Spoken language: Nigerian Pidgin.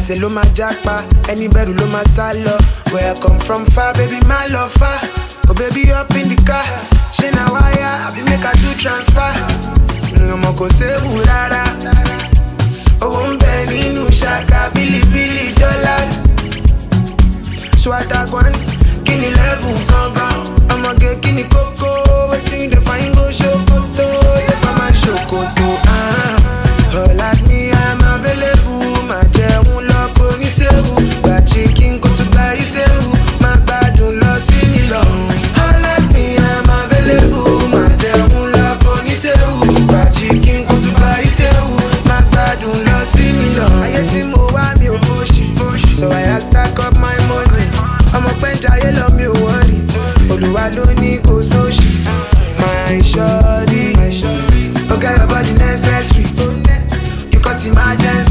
Àṣẹ ló máa jápa, ẹni bẹ̀rù ló máa sá lọ. Where I come from far, baby, my love far. Oh baby, up in the car. Ṣé na wire, àbí make I do transfer. Ọmọ kò séwu rárá. Owó ń bẹ nínú ṣaka, bílíbílí dollars. Swata gwan, kí ni level gangan? Ọmọge kí ni kókó? Wetin dey find go ṣòkòtò? Lè fa máa ṣòkòtò. All at me, I'm available. Má jẹun lọ kò ní séwu. Gba chicken kó tún gba ìséwu. Má gbádùn lọ sí mi lọ́rùn. All at me, I'm available. Má jẹun lọ kò ní séwu. Gba chicken kó tún gba ìséwu. Má gbádùn lọ sí mi lọ́rùn. Ayé tí mo wá mi ò fòṣì. So I stack up my money. Ọmọ pẹ́ntayé lọ mi ò wọ́rì. Olúwa ló ní kò sóṣì. My shorty, okay, your body necessary. You cause emergency.